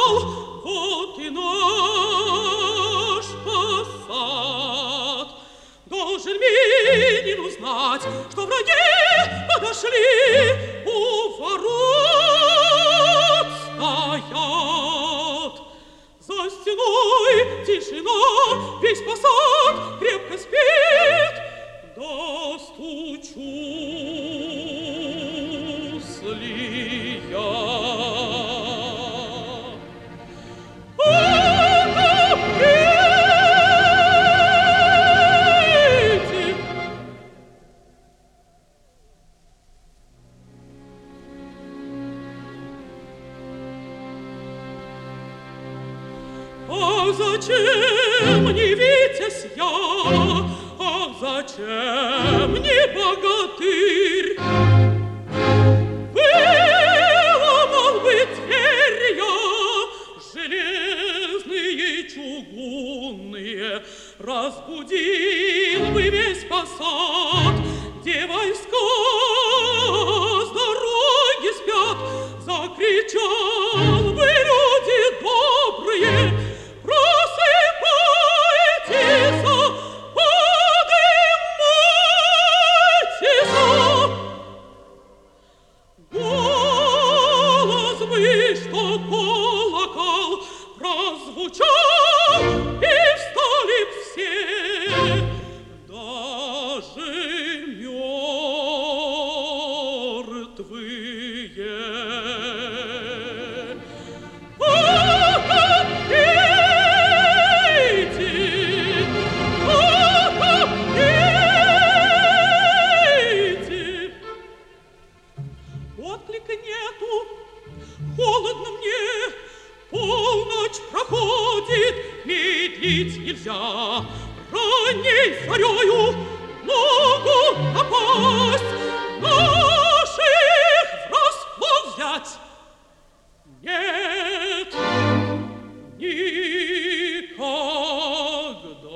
вот и наш посад. Должен Минин узнать, что враги подошли, у ворот стоят. За стеной тишина, весь посад крепко спит, достучусь ли я? Зачем не витязь я, а зачем не богатырь? Выломал бы дверь я, железные и чугунные, разбудил бы весь посад, где войска с дороги спят, закричал бы люди добрые, просыпайтесь, поднимайтесь. Голос бы, что колокол прозвучал, и встали б все, даже мертвые. Холодно мне, полночь проходит, медлить нельзя. Ранней зарею ногу напасть, наших врасплох взять. Нет, никогда.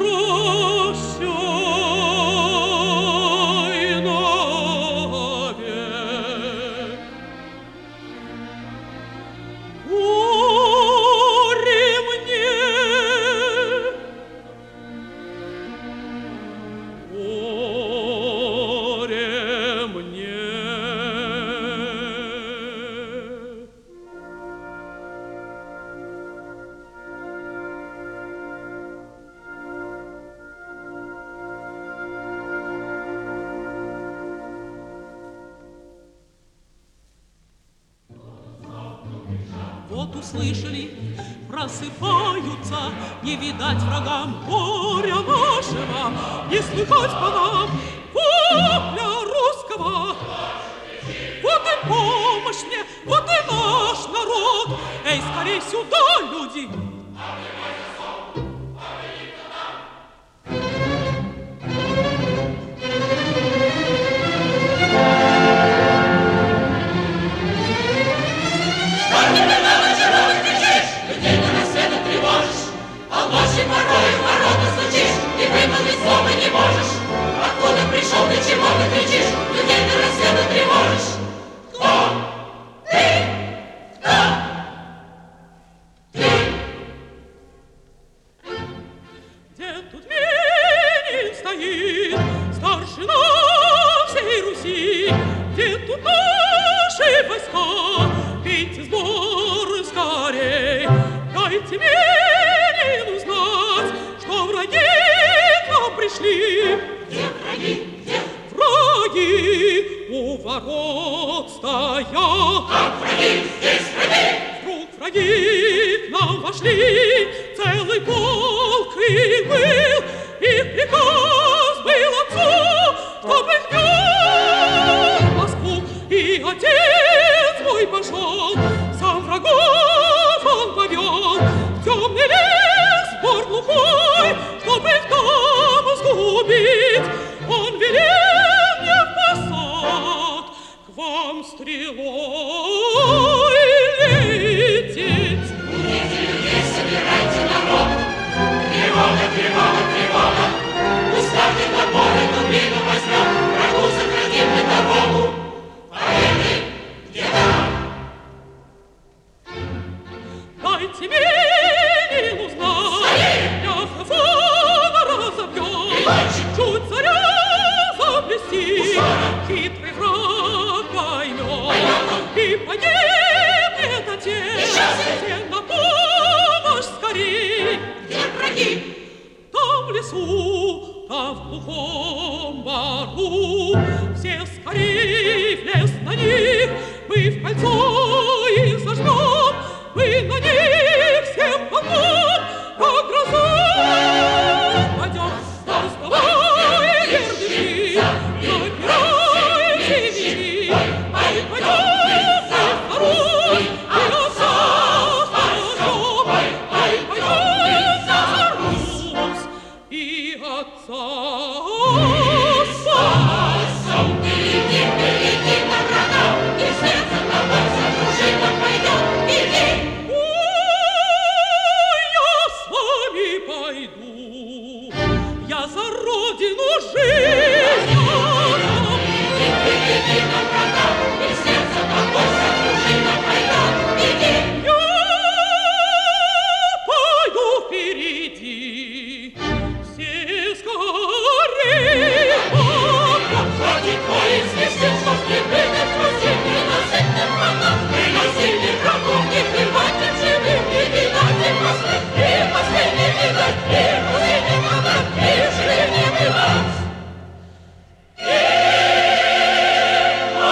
Прощай навек. тут услышали, просыпаются, не видать врагам горя нашего, не слыхать по нам вопля русского. Вот и помощь мне, вот и наш народ. Эй, скорей сюда, люди! Ночью порою ворота стучишь, и вымолвить слова не можешь. Откуда пришел, ты чего ты кричишь, людей до рассвета тревожишь? Кто? Ты? Кто? Ты? Где тут Минин стоит, старшина всей Руси? Где тут наши войска? Пейте сборы скорей, дайте Минину знать, что враги к нам пришли. Где враги? Где? Враги у ворот стоят. Как враги? Здесь враги! Вдруг враги к нам вошли, целый полк их был, их приказ был отцу, чтоб их вел в Москву. И отец мой пошел, сам врагов он повел в темный лес, бор глухой, чтоб их там сгубить. Он велел мне в посад к вам стрелой лететь. Будете людей, собирайте народ. Тревога, тревога, тревога. Уставьте топоры, дубину возьмем, врагу сократим мы дорогу. Поверьте, где-то. Дайте Минину знать, Ляхова разобьем, чуть заря заблести, хитрый враг поймет, и погибнет отец, все на помощь скорей. Где враги? Там в лесу, там в глухом бору, все скорей в лес на них, мы в кольцо их зажмем, мы на них всем помнем, как гроза пойдем. Доставай, вердыши, напирай все мечи, ай, пойдем мы второй, и отца спасем, ай, пойдем за Русь, и отца спасем. Иди на врага, и вслед за тобой вся дружина пойдет. Иди! Ой, я с вами пойду, я за родину жизнь отдам. Иди на врага, и вслед за тобой вся дружина пойдет. Иди! Я пойду впереди, все скорей помнят. Ходит поезд, свистит, чтоб не прыгать, просить ненасытным врагам. Приносили врагов, не прибавьте живым, не видать и последний видать, и усилий надо, и живым не бывать. И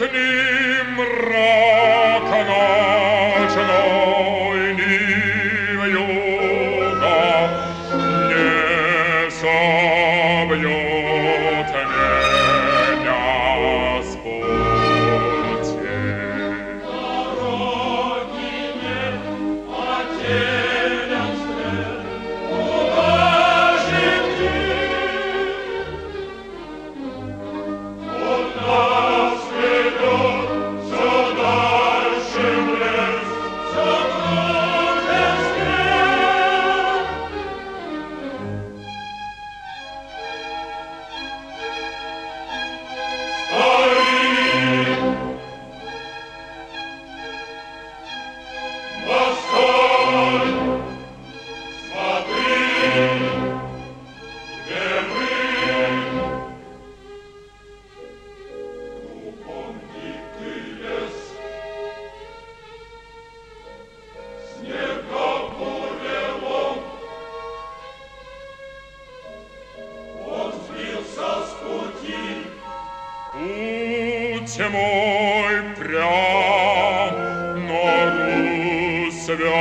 Путь мой прям на Русь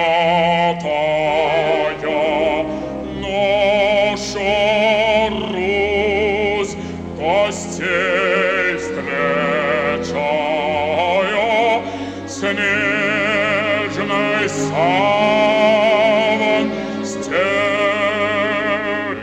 святая, наша Русь гостей встречая, снежный саван стелет.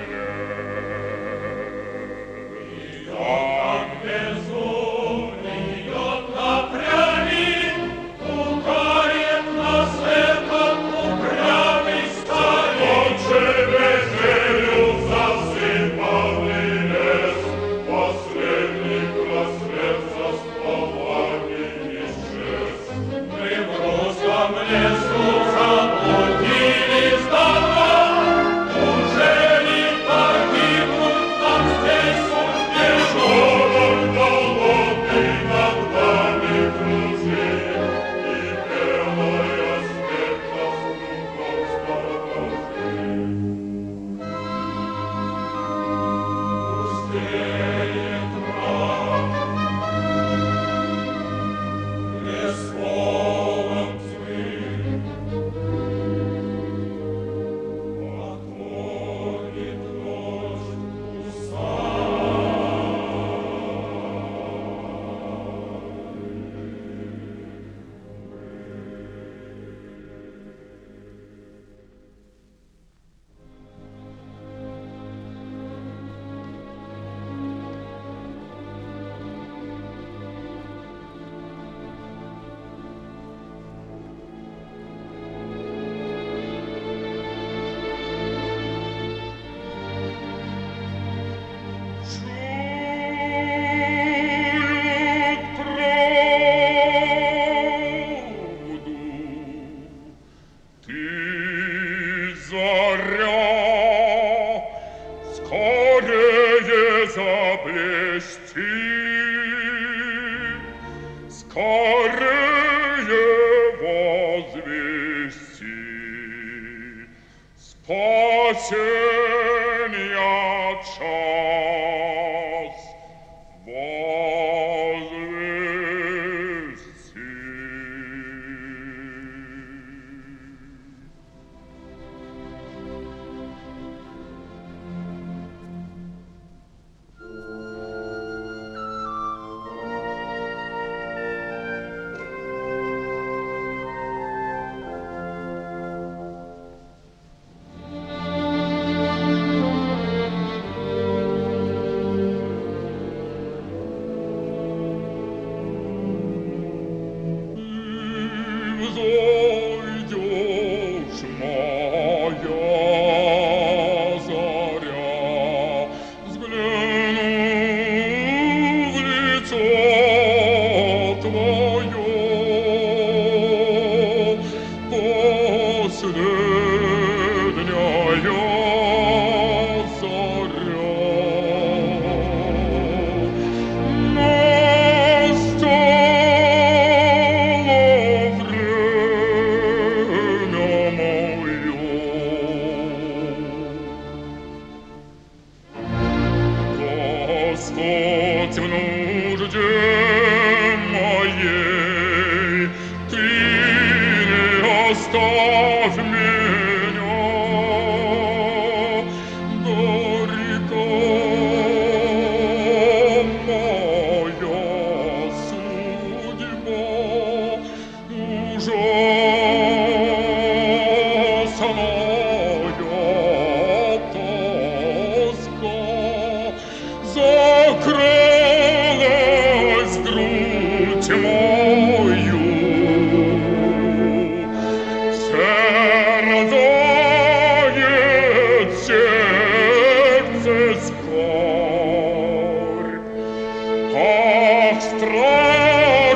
Спасения час возвести.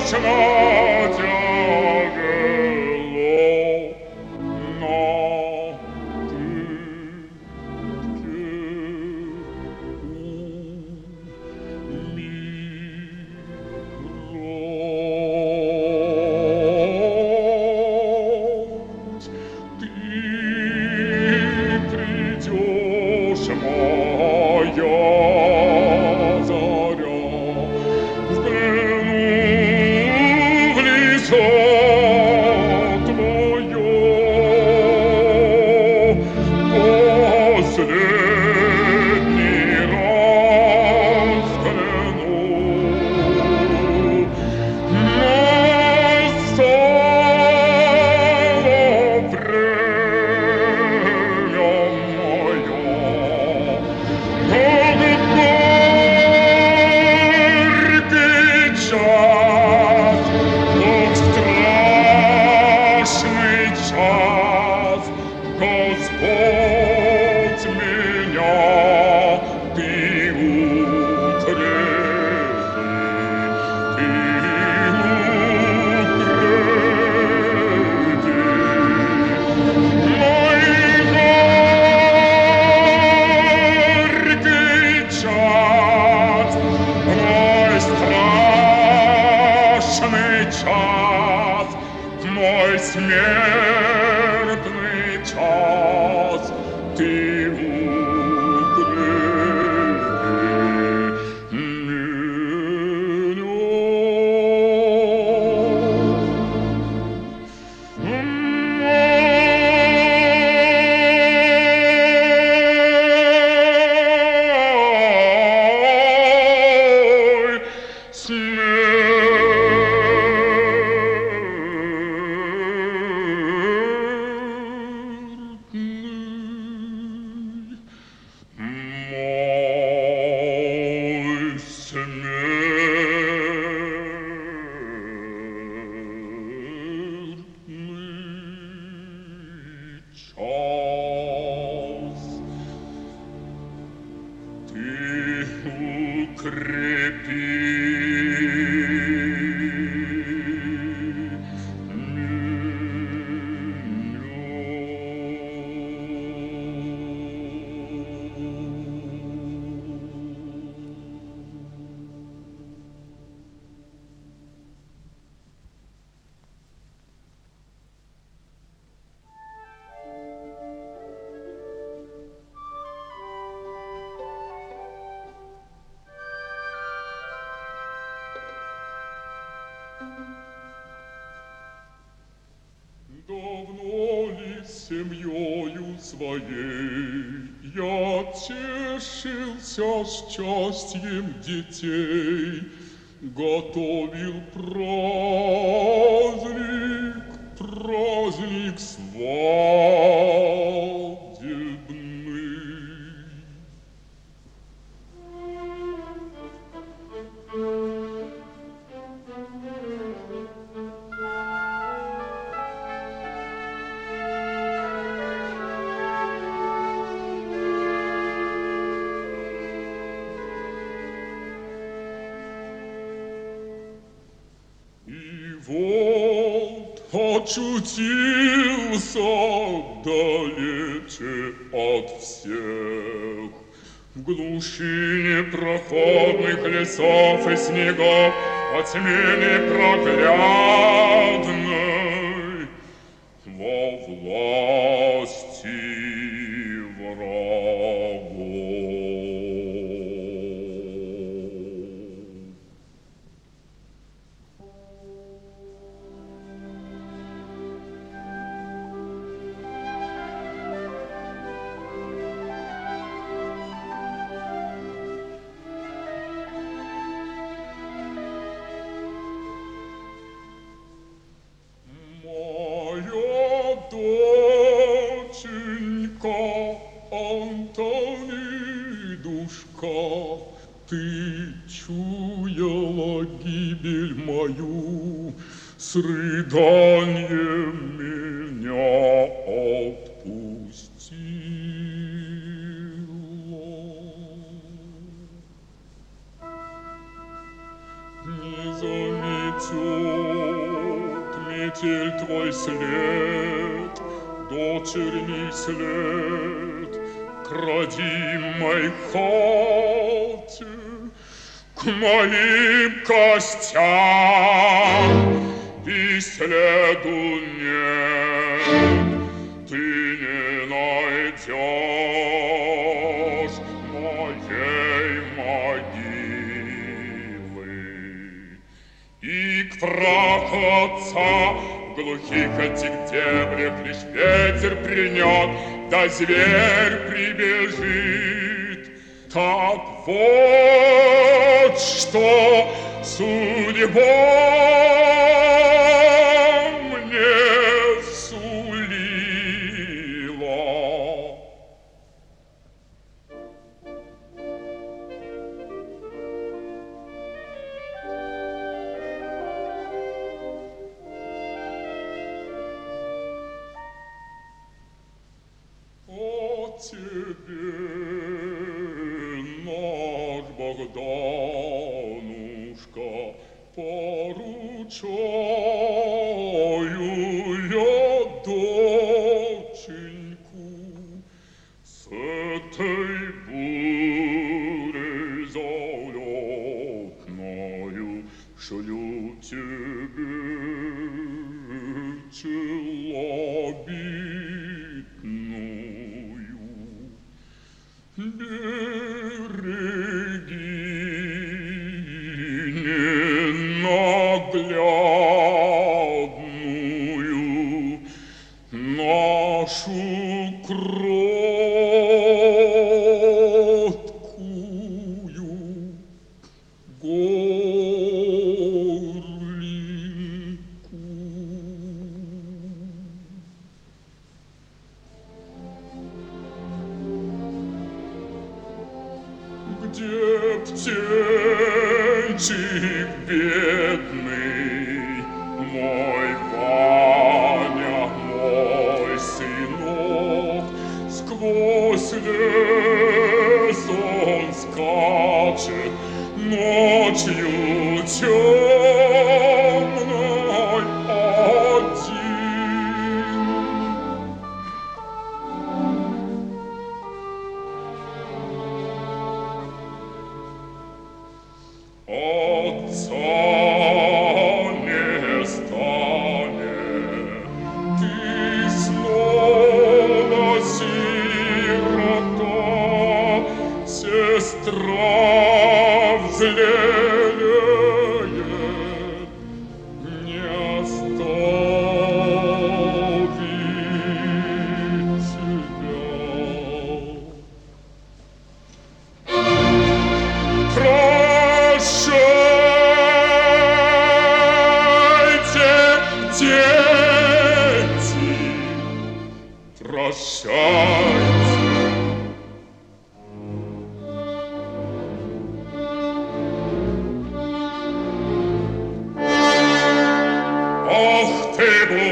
Давно ли семьёю своей я тешился счастьем детей, готовил праздник свадебный. Вот очутился далече от всех, в глуши непроходных лесов и снегов, во тьме непроглядной, во власти врагов. Доченька, Антонидушка, ты чуяла гибель мою, с рыданием меня отпустила. Не заметила метель твой след, дочерний след, к родимой хате, к моим костям и следу нет, ты не найдешь моей могилы. И к праху отца в глухих этих дебрях лишь ветер принят, да зверь прибежит. Так вот, что судьба мне сулила. О тебе, наш Богданушка, поручаю я доченьку с этой бурей залетною, шлю тебе челобитную. Береги ненаглядную нашу кроткую горлинку. Где птенчик бедный, мой Ваня, мой сынок, сквозь лес он скачет ночью темной один. Отца не станет, ты снова сирота, сестра взлелеет, не оставит тебя. Прощайте. Ах ты,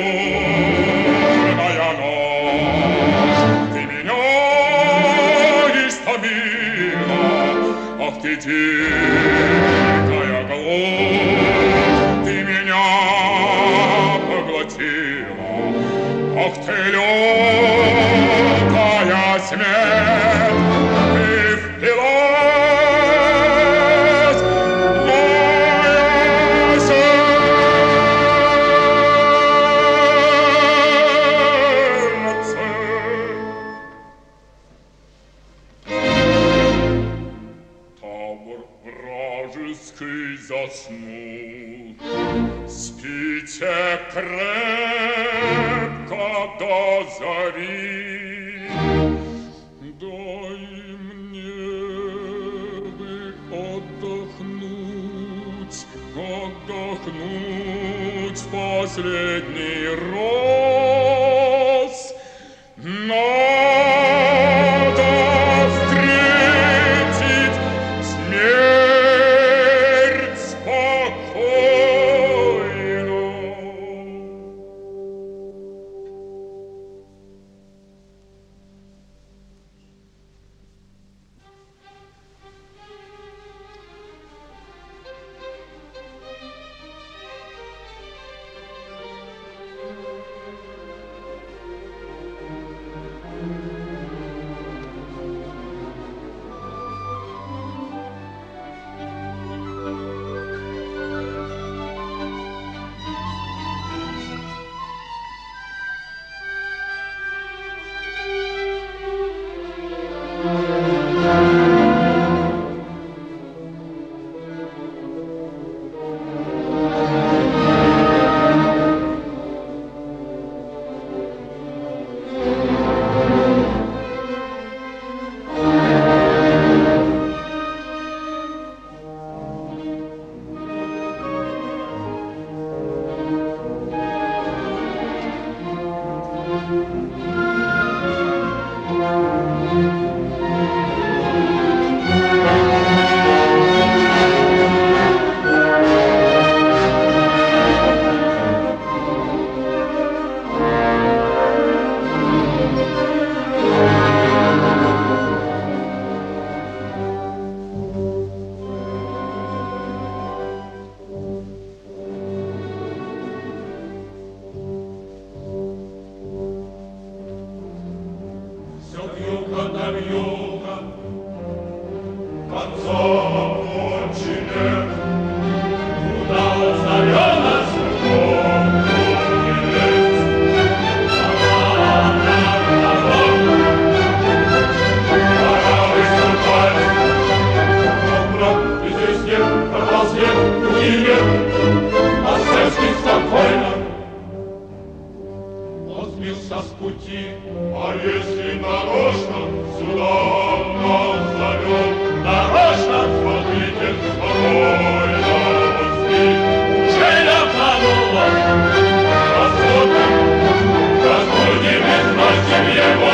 бурная ночь, ты меня истомила, ах ты, дикая глушь, ты меня поглотила, ах ты, лютая смерть, ты впилась в мое сердце. Табор вражеский заснул, спите крепко до зари. Дай мне бы отдохнуть, отдохнуть в последний раз. Надо встретить смерть спокойно. если нарочно сюда нас зовет, нарочно, смотрите, спокойно он спит. Уже я тонула, разбудим и спросим его.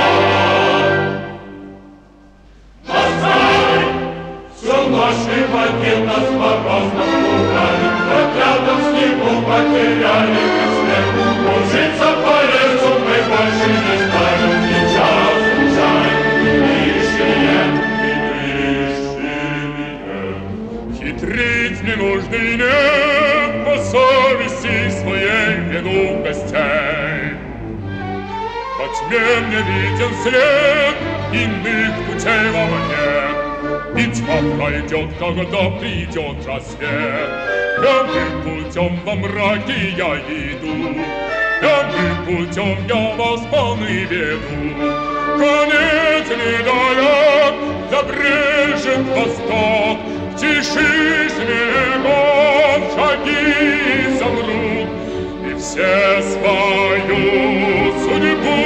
Поставь, все наши покин нас морозным лугами, как рядом снегу потеряли мы след. Кружиться по лесу мы больше не станем, сейчас ужаем и хитрить не нужно и нет по совести своей вину гостей. Во тьме мне виден след, иных путей вам нет. И тьма пройдет, когда придет рассвет. Прямым путем во мраке я иду, прямым путем я вас полный веду. Конец недалек, забрежет восток, в тиши снегов шаги замрут, и все свою судьбу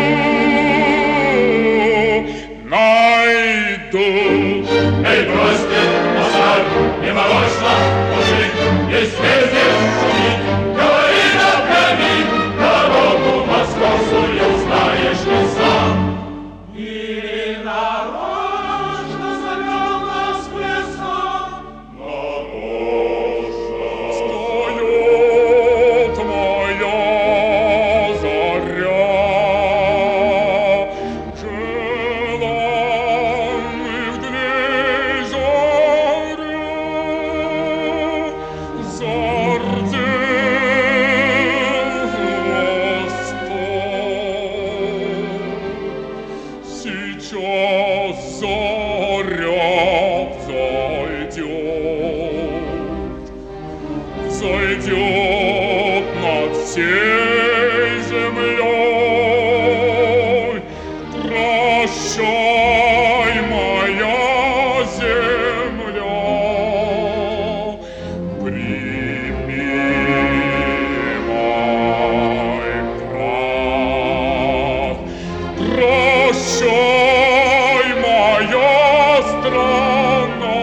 найдут. Эй, бросьте, оставь, не морочно, мужик, есть везде шумит, говори напрямик, дорогу московскую знаешь ли сам. И нарочно завел нас в леса, нарочно встает моя заря. Желанных дней зардел восток. Сейчас заря взойдет над всей землей. Прощай, моя земля, прими мой прах. Прощай, моя страна,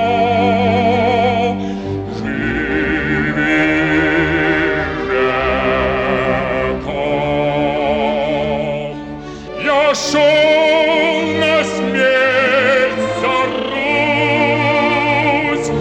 живи века. Я шел на смерть за Русь,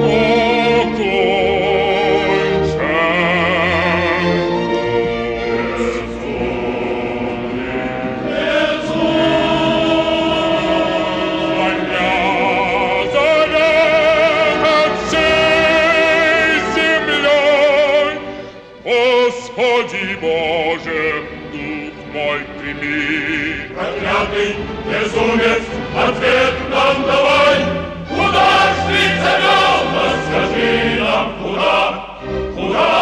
Господи Боже, дух мой прими. Проклятый безумец, ответ нам давай. Куда ж ты завел нас, скажи нам, куда? Куда?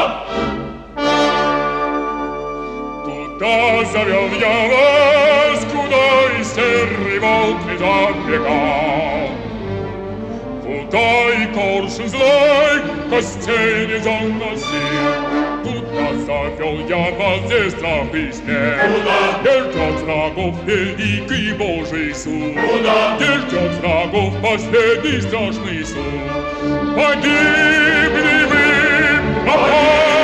Туда завел я вас, куда и серый волк не забегал. Куда и коршун злой костей не заносил. Туда завел я вас, где страх и снег. Куда? Где ждет врагов великий Божий суд. Куда? Где ждет врагов последний страшный суд. Погибли вы,